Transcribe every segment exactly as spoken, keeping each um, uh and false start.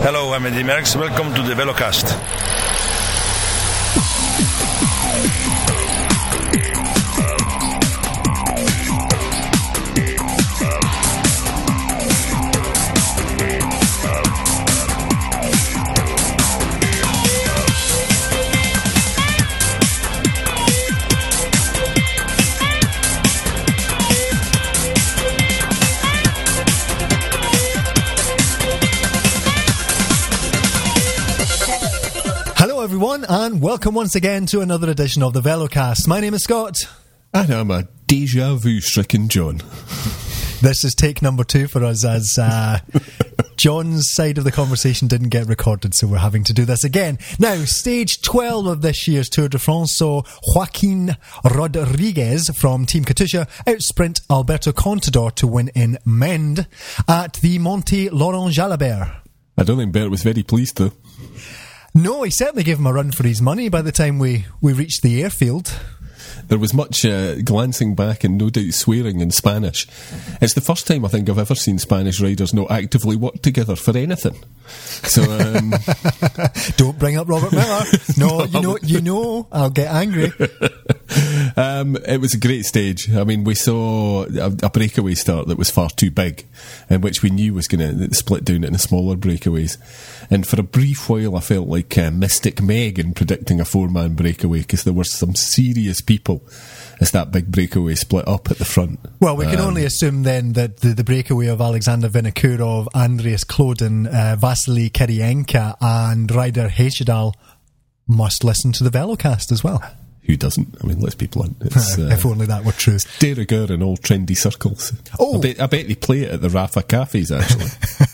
Hello, I'm Eddy Merckx. Welcome to the Velocast. Everyone, and welcome once again to another edition of the Velocast. My name is Scott. And I'm a deja vu stricken John. This is take number two for us, as uh, John's side of the conversation didn't get recorded, so we're having to do this again. Now, stage twelve of this year's Tour de France saw Joaquin Rodriguez from Team Katusha outsprint Alberto Contador to win in Mende at the Monte Laurent Jalabert. I don't think Bert was very pleased though. No, he certainly gave him a run for his money by the time we, we reached the airfield. There was much uh, glancing back and no doubt swearing in Spanish. It's the first time I think I've ever seen Spanish riders not actively work together for anything. So um, don't bring up Robert Miller. No, you know, you know, I'll get angry. Um, it was a great stage. I mean, we saw a, a breakaway start that was far too big, and which we knew was going to split down into smaller breakaways. And for a brief while, I felt like uh, Mystic Meg in predicting a four-man breakaway, because there were some serious people as that big breakaway split up at the front. Well, we can um, only assume then that the, the breakaway of Alexander Vinokourov, Andreas Klöden, uh, Vasily Kirienka and Ryder Hesjedal must listen to the Velocast as well. Who doesn't? I mean, let's be blunt. It's, uh, if only that were true. It's de rigueur in all trendy circles. Oh. I bet, I bet they play it at the Rafa cafes, actually.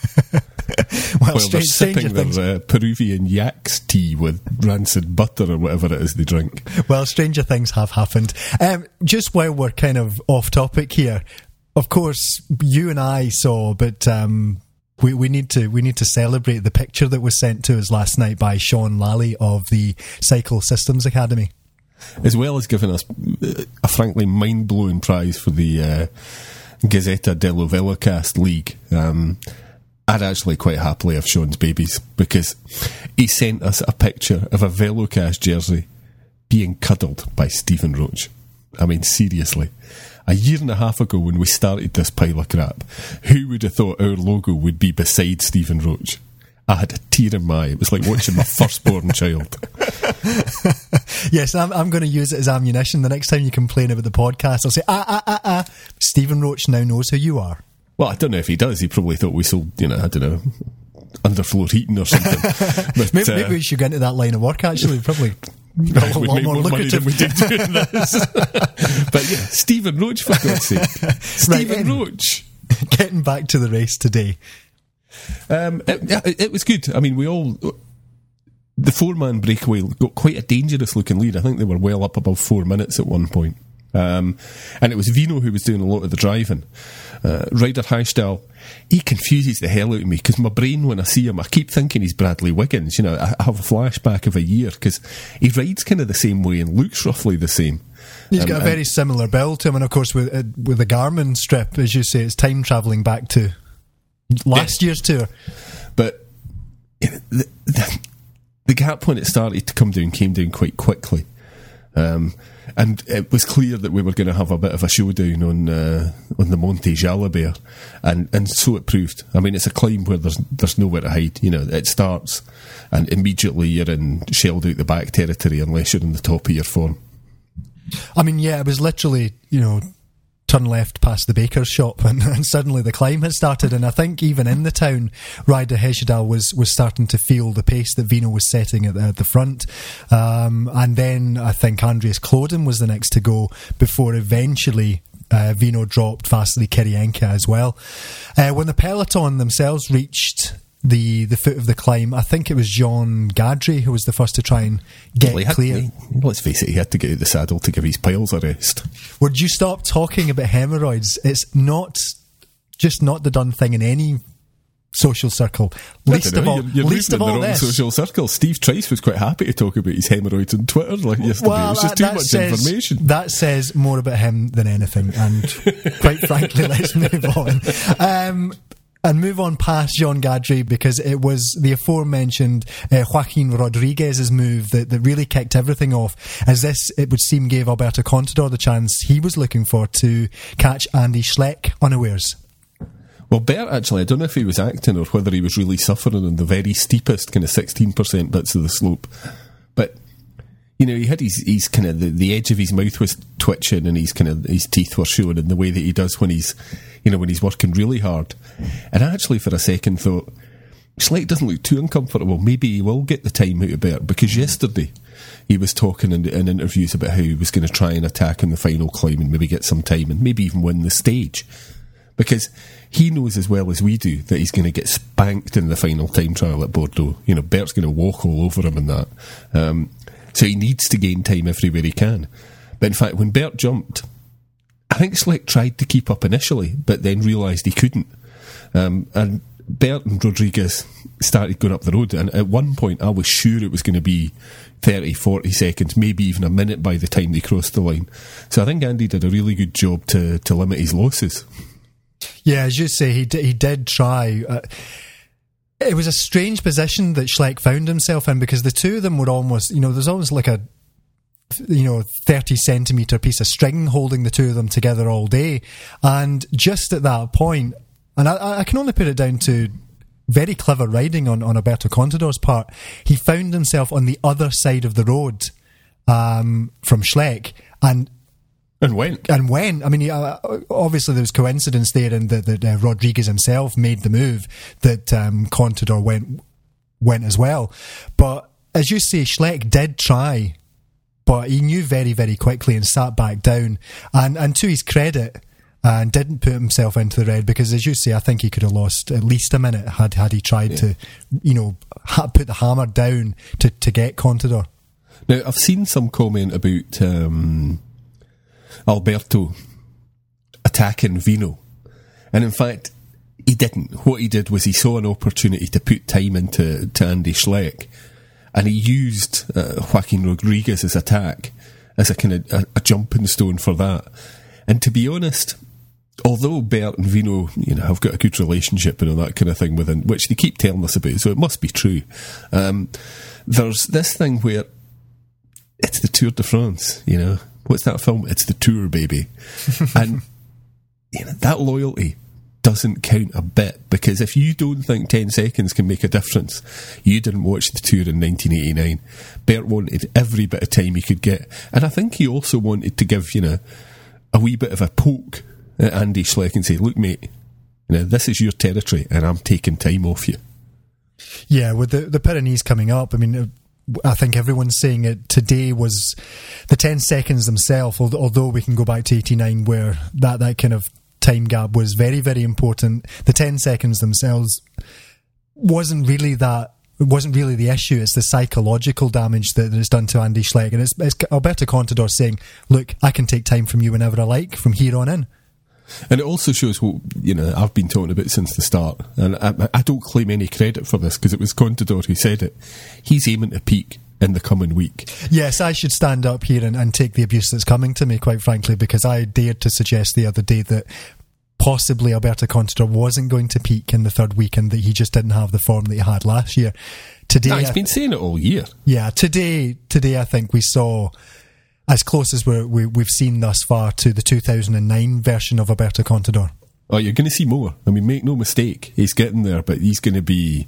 Well, While strange, they're sipping things. their uh, Peruvian yaks tea with rancid butter or whatever it is they drink. Well, stranger things have happened. Um, just while we're kind of off topic here, of course, you and I saw, but um, we, we need to we need to celebrate the picture that was sent to us last night by Sean Lally of the Cycle Systems Academy, as well as giving us a frankly mind-blowing prize for the uh, Gazzetta dello Velocast League. Um, I'd actually quite happily have Sean's babies, because he sent us a picture of a Velocast jersey being cuddled by Stephen Roach. I mean, seriously. A year and a half ago when we started this pile of crap, who would have thought our logo would be beside Stephen Roach? I had a tear in my eye. It was like watching my firstborn child. Yes, I'm, I'm going to use it as ammunition. The next time you complain about the podcast, I'll say, ah, ah, ah, ah, Stephen Roach now knows who you are. Well, I don't know if he does. He probably thought we sold, you know, I don't know, underfloor heating or something. But, maybe, uh, maybe we should get into that line of work, actually. Probably a lot, we'd lot make more more money lucrative. than we did doing this. But yeah, Stephen Roach, for God's sake. Stephen Right, Roach. Getting back to the race today. Um, it, it, it was good. I mean, we all... The four-man breakaway got quite a dangerous-looking lead. I think they were well up above four minutes at one point. Um, and it was Vino who was doing a lot of the driving. Uh, Ryder Hesjedal, he confuses the hell out of me, because my brain, when I see him, I keep thinking he's Bradley Wiggins. You know, I have a flashback of a year, because he rides kind of the same way and looks roughly the same. He's um, got a very similar build to him, and of course with uh, with the Garmin strip, as you say, it's time travelling back to last yeah. year's tour. But you know, the, the, the gap when it started to come down came down quite quickly. Um, and it was clear that we were going to have a bit of a showdown on uh, on the Monte Jalabert, and and so it proved. I mean, it's a climb where there's there's nowhere to hide. You know, it starts, and immediately you're in shelled out the back territory unless you're in the top of your form. I mean, yeah, it was literally, you know, turn left past the baker's shop, and, and suddenly the climb had started. And I think even in the town, Ryder Hesjedal was, was starting to feel the pace that Vino was setting at the, at the front. Um, and then I think Andreas Klöden was the next to go, before eventually uh, Vino dropped Vasily Kirienka as well. Uh, when the peloton themselves reached the the foot of the climb, I think it was Jean Gadry who was the first to try and get well, clear. To, let's face it, he had to get out the saddle to give his piles a rest. Would you stop talking about hemorrhoids? It's not just not the done thing in any social circle. Least of all, you're, you're least of in all the wrong this. social circle. Steve Trice was quite happy to talk about his hemorrhoids on Twitter like yesterday. Well, it was just that, too that much says, information. That says more about him than anything. And quite frankly, let's move on. Um, and move on past Jean Gadry, because it was the aforementioned uh, Joaquin Rodriguez's move that, that really kicked everything off, as this, it would seem, gave Alberto Contador the chance he was looking for to catch Andy Schleck unawares. Well, Bert, actually, I don't know if he was acting or whether he was really suffering in the very steepest kind of sixteen percent bits of the slope. But, you know, he had his, his kind of, the, the edge of his mouth was twitching and his kind of, his teeth were showing in the way that he does when he's, you know, when he's working really hard. And I actually, for a second, thought, Schleck doesn't look too uncomfortable. Maybe he will get the time out of Bert, because yesterday he was talking in, in interviews about how he was going to try and attack in the final climb and maybe get some time and maybe even win the stage. Because he knows as well as we do that he's going to get spanked in the final time trial at Bordeaux. You know, Bert's going to walk all over him in that. Um, so he needs to gain time everywhere he can. But in fact, when Bert jumped, I think Schleck tried to keep up initially, but then realised he couldn't. Um, and Bert and Rodriguez started going up the road, and at one point I was sure it was going to be thirty, forty seconds, maybe even a minute by the time they crossed the line. So I think Andy did a really good job to, to limit his losses. Yeah, as you say, he did, he did try. Uh, it was a strange position that Schleck found himself in, because the two of them were almost, you know, there's almost like a, you know, thirty centimetre piece of string holding the two of them together all day. And just at that point, and I, I can only put it down to very clever riding on, on Alberto Contador's part, he found himself on the other side of the road um, from Schleck, and And when? And when. I mean, uh, obviously there was coincidence there in that, that uh, Rodriguez himself made the move, that um, Contador went went as well. But as you say, Schleck did try, but he knew very, very quickly and sat back down. And, and to his credit, and uh, didn't put himself into the red, because as you say, I think he could have lost at least a minute had, had he tried yeah. to, you know, ha- put the hammer down to, to get Contador. Now, I've seen some comment about Um Alberto attacking Vino, and in fact he didn't. What he did was he saw an opportunity to put time into to Andy Schleck, and he used uh, Joaquin Rodriguez's attack as a kind of a, a jumping stone for that. And to be honest, although Bert and Vino, you know, have got a good relationship and all that kind of thing within, which they keep telling us about, so it must be true, um, there's this thing where it's the Tour de France, you know. What's that film? It's the Tour, baby. And you know, that loyalty doesn't count a bit, because if you don't think ten seconds can make a difference, you didn't watch the Tour in nineteen eighty-nine. Bert wanted every bit of time he could get, and I think he also wanted to give, you know, a wee bit of a poke at Andy Schleck and say, look mate, you know, this is your territory and I'm taking time off you. Yeah, with the, the Pyrenees coming up, I mean, I think everyone's saying it today was the ten seconds themselves, although we can go back to eighty-nine where that, that kind of time gap was very, very important. The ten seconds themselves wasn't really that, wasn't really the issue. It's the psychological damage that is done to Andy Schleck. And it's, it's Alberto Contador saying, look, I can take time from you whenever I like from here on in. And it also shows what, you know, I've been talking about since the start, and I, I don't claim any credit for this because it was Contador who said it. He's aiming to peak in the coming week. Yes, I should stand up here and, and take the abuse that's coming to me, quite frankly, because I dared to suggest the other day that possibly Alberto Contador wasn't going to peak in the third week and that he just didn't have the form that he had last year. Today, no, he's been saying it all year. Yeah, today, today I think we saw as close as we're, we, we've seen thus far to the two thousand nine version of Alberto Contador. Oh, you're going to see more. I mean, make no mistake, he's getting there, but he's going to be,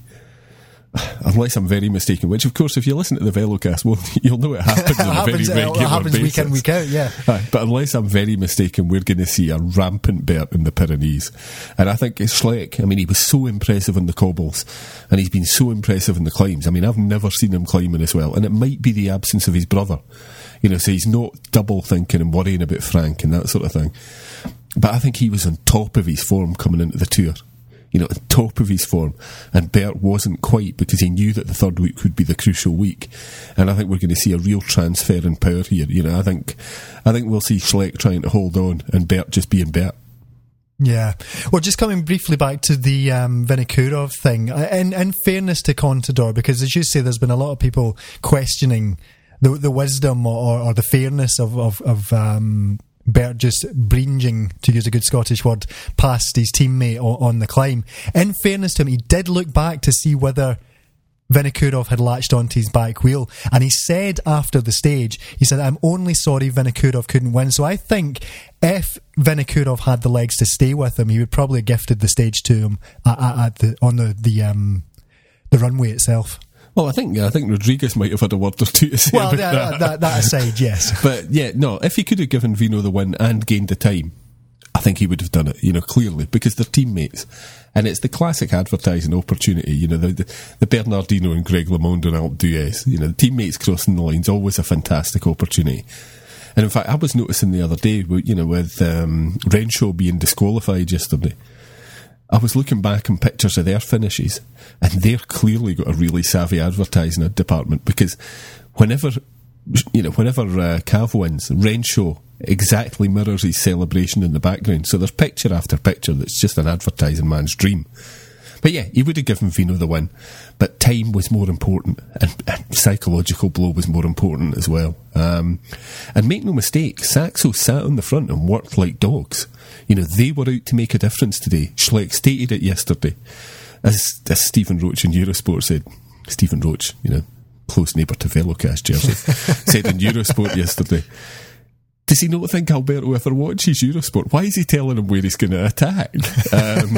unless I'm very mistaken, which of course if you listen to the Velocast, well, you'll know it happens on a very regular it happens basis. week in, week out, yeah. Aye, but unless I'm very mistaken, we're going to see a rampant Bert in the Pyrenees. And I think Schleck, I mean, he was so impressive in the cobbles, and he's been so impressive in the climbs. I mean, I've never seen him climbing as well, and it might be the absence of his brother. You know, so he's not double thinking and worrying about Frank and that sort of thing. But I think he was on top of his form coming into the Tour. You know, on top of his form. And Bert wasn't quite, because he knew that the third week would be the crucial week. And I think we're going to see a real transfer in power here. You know, I think I think we'll see Schleck trying to hold on and Bert just being Bert. Yeah. Well, just coming briefly back to the um, Vinokurov thing, in, in fairness to Contador, because as you say, there's been a lot of people questioning the the wisdom or, or the fairness of, of, of um, Bert just breenging, to use a good Scottish word, past his teammate on, on the climb. In fairness to him, he did look back to see whether Vinokurov had latched onto his back wheel, and he said after the stage, he said, I'm only sorry Vinokurov couldn't win. So I think if Vinokurov had the legs to stay with him, he would probably have gifted the stage to him at, at, at the, on the the, um, the runway itself. Well, I think I think Rodriguez might have had a word or two to say well, about that, that. that. That aside, yes. But yeah, no, if he could have given Vino the win and gained the time, I think he would have done it, you know, clearly, because they're teammates. And it's the classic advertising opportunity, you know, the, the, the Bernardino and Greg LeMond and Alpe d'Huez, you know, the teammates crossing the lines, always a fantastic opportunity. And in fact, I was noticing the other day, you know, with um, Renshaw being disqualified yesterday, I was looking back on pictures of their finishes, and they're clearly got a really savvy advertising department, because whenever, you know, whenever uh, Cav wins, Renshaw exactly mirrors his celebration in the background. So there's picture after picture that's just an advertising man's dream. But yeah, he would have given Vino the win, but time was more important, and, and psychological blow was more important as well. Um, and make no mistake, Saxo sat on the front and worked like dogs. You know, they were out to make a difference today. Schleck stated it yesterday. As, as Stephen Roach in Eurosport said, Stephen Roach, you know, close neighbour to Velocast Jersey, said in Eurosport yesterday, does he not think Alberto ever watches Eurosport? Why is he telling him where he's going to attack? Um,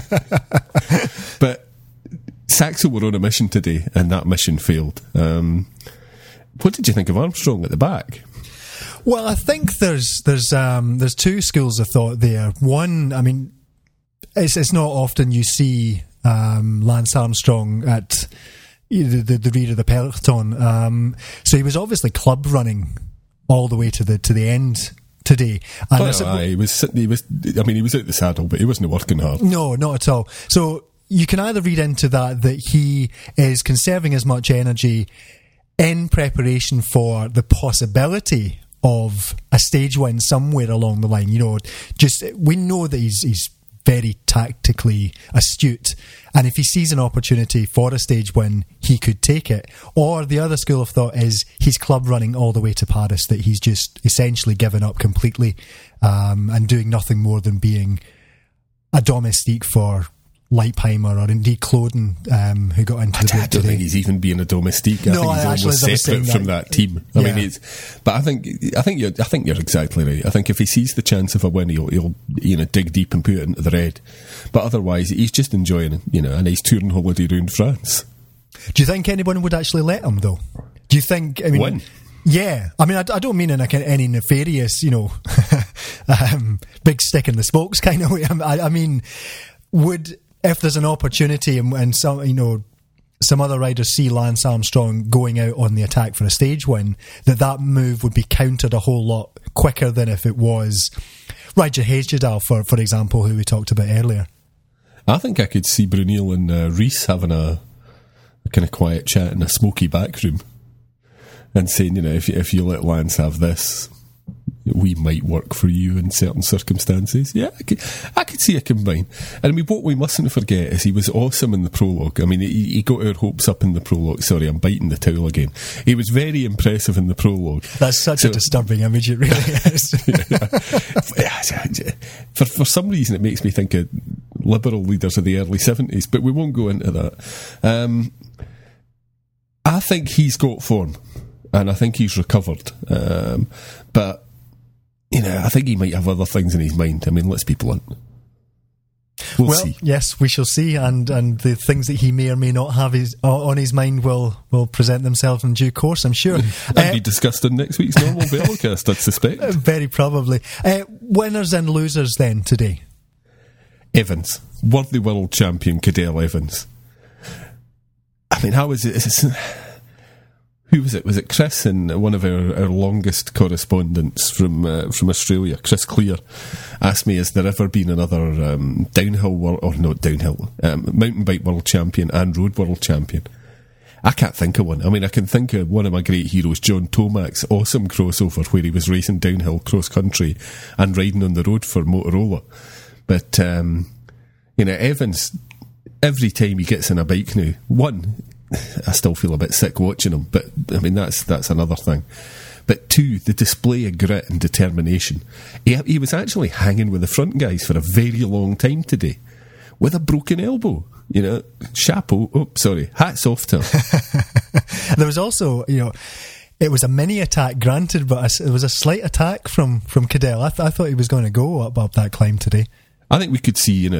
but Saxo were on a mission today, and that mission failed. Um, what did you think of Armstrong at the back? Well, I think there's there's um, there's two schools of thought there. One, I mean, it's it's not often you see um, Lance Armstrong at the, the, the rear of the peloton. Um, so he was obviously club running all the way to the to the end today. And oh, no, aye, he was sitting. He was. I mean, he was out the saddle, but he wasn't working hard. No, not at all. So you can either read into that that he is conserving as much energy in preparation for the possibility of a stage win somewhere along the line. You know, just we know that he's he's very tactically astute, and if he sees an opportunity for a stage win, he could take it. Or the other school of thought is he's club running all the way to Paris, that he's just essentially given up completely um, and doing nothing more than being a domestique for Leipheimer, or indeed Cloden, um, who got into the I, boat I don't today. think he's even being a domestique. I no, think he's actually, almost separate from that, that team. I yeah. mean, it's, but I think I think you're I think you're exactly right. I think if he sees the chance of a win, he'll, he'll you know dig deep and put it into the red. But otherwise, he's just enjoying you know a nice touring holiday around France. Do you think anyone would actually let him though? Do you think? I mean, win? Yeah, I mean, I, I don't mean in a, any nefarious, you know, um, big stick in the spokes kind of way. I, I mean, would. If there's an opportunity and, and some, you know, some other riders see Lance Armstrong going out on the attack for a stage win, that that move would be countered a whole lot quicker than if it was Raja Hejjedal, for for example, who we talked about earlier. I think I could see Brunel and uh, Rees having a, a kind of quiet chat in a smoky back room and saying, you know, if if you let Lance have this, we might work for you in certain circumstances. Yeah, I could, I could see a combine. And I mean, what we mustn't forget is he was awesome in the prologue. I mean, he, he got our hopes up in the prologue. Sorry, I'm biting the towel again. He was very impressive in the prologue. That's such so, a disturbing image, it really is. for, for some reason, it makes me think of Liberal leaders of the early seventies, but we won't go into that. Um, I think he's got form, and I think he's recovered. Um, but you know, I think he might have other things in his mind. I mean, let's be blunt. We'll, well see. Yes, we shall see, and, and the things that he may or may not have his, on his mind will, will present themselves in due course, I'm sure. and uh, be discussed in next week's normal Velocast, I'd suspect. Very probably. Uh, winners and losers then today? Evans. Worthy world champion Cadel Evans. I mean, how is it? Is it Who was it? Was it Chris and one of our, our longest correspondents from uh, from Australia, Chris Clear, asked me, has there ever been another um, downhill, world, or not downhill, um, mountain bike world champion and road world champion? I can't think of one. I mean, I can think of one of my great heroes, John Tomac's awesome crossover where he was racing downhill cross country and riding on the road for Motorola. But, um, you know, Evans, every time he gets in a bike now, one, I still feel a bit sick watching him, but I mean that's that's another thing. but two, the display of grit and determination. He, he was actually hanging with the front guys for a very long time today, with a broken elbow. You know, chapeau. Oh, sorry, hats off to him. There was also, you know, it was a mini attack, granted, but a, it was a slight attack from from Cadell. I, th- I thought he was going to go up up that climb today. I think we could see, you know,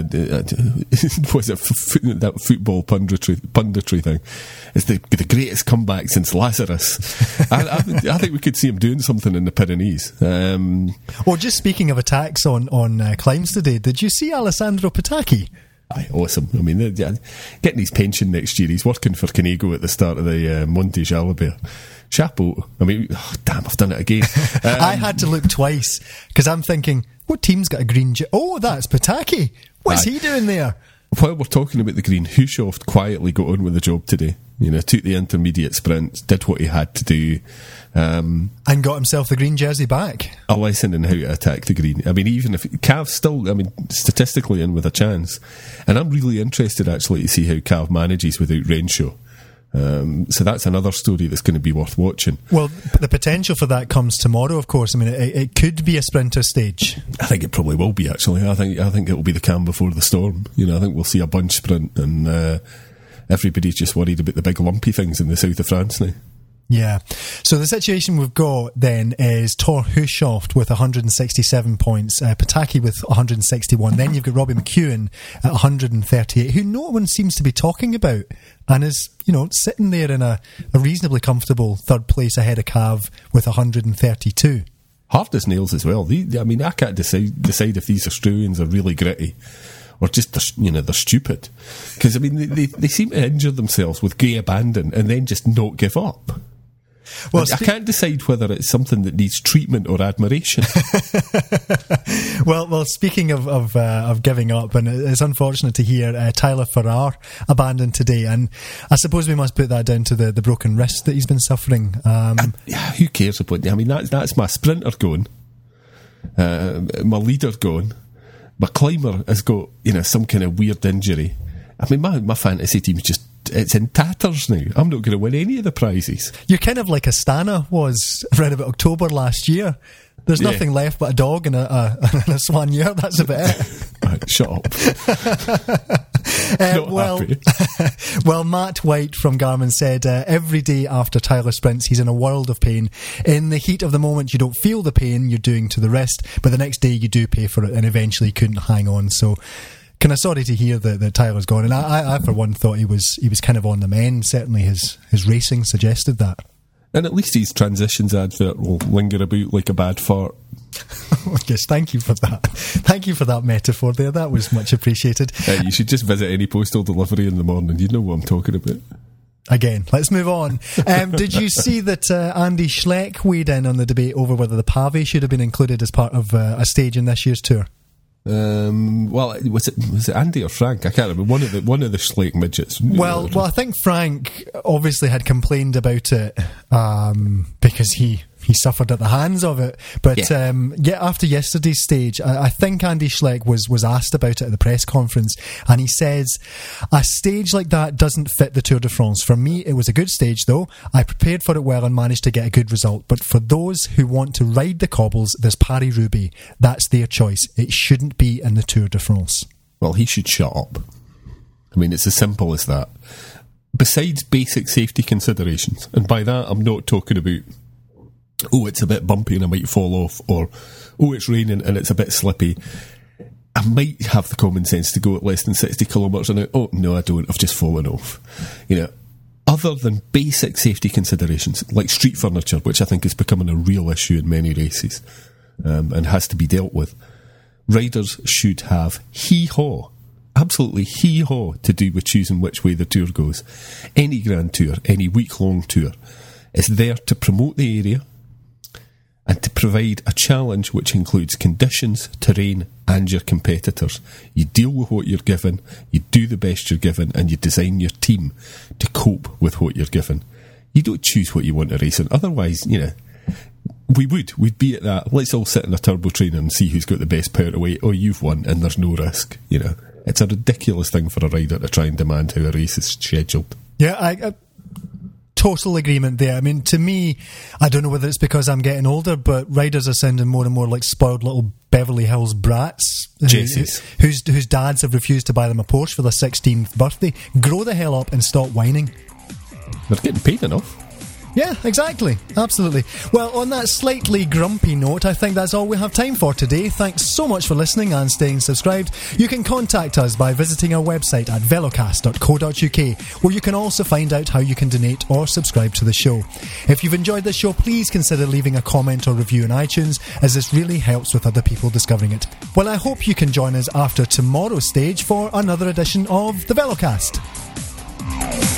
was it f- that football punditry, punditry thing? It's the the greatest comeback since Lazarus. I, I, I think we could see him doing something in the Pyrenees. Um, well, just speaking of attacks on on uh, climbs today, did you see Alessandro Patacchi? Aye, awesome. I mean, yeah, getting his pension next year. He's working for Canego at the start of the uh, Monte Jalabert. Chapeau. I mean, oh, damn, I've done it again. Um, I had to look twice because I'm thinking, what team's got a green j- Oh, that's Patacchi. What's aye. he doing there? While we're talking about the green, Hushovd quietly got on with the job today. You know, took the intermediate sprints, did what he had to do. Um, and got himself the green jersey back. A lesson in how to attack the green. I mean, even if Cav's still, I mean, statistically in with a chance. And I'm really interested actually to see how Cav manages without Renshaw. Um, so that's another story that's going to be worth watching. Well, the potential for that comes tomorrow, of course. I mean, it, it could be a sprinter stage. I think it probably will be, actually. I think I think it will be the calm before the storm. You know, I think we'll see a bunch sprint and uh, everybody's just worried about the big lumpy things in the south of France now. Yeah. So the situation we've got then is Thor Hushovd with one hundred sixty-seven points, uh, Patacchi with one hundred sixty-one. Then you've got Robbie McEwen at one hundred thirty-eight, who no one seems to be talking about, and is, you know, sitting there in a, a reasonably comfortable third place ahead of Cav with one hundred thirty-two. Hard as nails as well. They, I mean, I can't decide decide if these Australians are really gritty or just, they're, you know, they're stupid. Because, I mean, they, they, they seem to injure themselves with gay abandon and then just not give up. Well, I, spe- I can't decide whether it's something that needs treatment or admiration. well, well. Speaking of of, uh, of giving up, and it's unfortunate to hear uh, Tyler Farrar abandoned today, and I suppose we must put that down to the, the broken wrist that he's been suffering. Um, uh, yeah, who cares about? I mean, that's that's my sprinter going, uh, my leader going, my climber has got, you know, some kind of weird injury. I mean, my my fantasy team's just. It's in tatters now. I'm not going to win any of the prizes. You're kind of like Astana was around about October last year. There's yeah. nothing left but a dog and a, a, and a soigneur. That's about it. Right, shut up. uh, well, well, Matt White from Garmin said uh, every day after Tyler sprints, he's in a world of pain. In the heat of the moment, you don't feel the pain you're doing to the wrist, but the next day you do pay for it, and eventually couldn't hang on. So. Kind of sorry to hear that, that Tyler's gone, and I, I, for one, thought he was he was kind of on the mend. Certainly, his his racing suggested that. And at least his transitions advert will linger about like a bad fart. Yes, thank you for that. Thank you for that metaphor there. That was much appreciated. Uh, you should just visit any postal delivery in the morning. You know what I'm talking about. Again, let's move on. Um, did you see that uh, Andy Schleck weighed in on the debate over whether the Pavé should have been included as part of uh, a stage in this year's tour? Um, well, was it was it Andy or Frank? I can't remember. One of the one of the Schleck midgets. Well, well, I think Frank obviously had complained about it um, because he. He suffered at the hands of it. But yeah, um, yeah after yesterday's stage, I, I think Andy Schleck was, was asked about it at the press conference, and he says, a stage like that doesn't fit the Tour de France. For me, it was a good stage, though. I prepared for it well and managed to get a good result. But for those who want to ride the cobbles, there's Paris-Roubaix. That's their choice. It shouldn't be in the Tour de France. Well, he should shut up. I mean, it's as simple as that. Besides basic safety considerations, and by that I'm not talking about oh, it's a bit bumpy and I might fall off, or oh, it's raining and it's a bit slippy. I might have the common sense to go at less than sixty kilometres an hour. Oh, no, I don't. I've just fallen off. You know, other than basic safety considerations, like street furniture, which I think is becoming a real issue in many races um, and has to be dealt with, riders should have hee-haw, absolutely hee-haw to do with choosing which way the tour goes. Any Grand Tour, any week-long tour, is there to promote the area and to provide a challenge which includes conditions, terrain and your competitors. You deal with what you're given, you do the best you're given, and you design your team to cope with what you're given. You don't choose what you want to race on. Otherwise, you know, we would. We'd be at that, let's all sit in a turbo trainer and see who's got the best power to weight. Oh, you've won and there's no risk. You know, it's a ridiculous thing for a rider to try and demand how a race is scheduled. Yeah, I... I total agreement there. I mean, to me, I don't know whether it's because I'm getting older, but riders are sounding more and more like spoiled little Beverly Hills brats who, whose, whose dads have refused to buy them a Porsche for their sixteenth birthday. Grow the hell up and stop whining. They're getting paid enough. Yeah, exactly. Absolutely. Well, on that slightly grumpy note, I think that's all we have time for today. Thanks so much for listening and staying subscribed. You can contact us by visiting our website at velocast dot co dot uk, where you can also find out how you can donate or subscribe to the show. If you've enjoyed this show, please consider leaving a comment or review in iTunes, as this really helps with other people discovering it. Well, I hope you can join us after tomorrow's stage for another edition of the Velocast.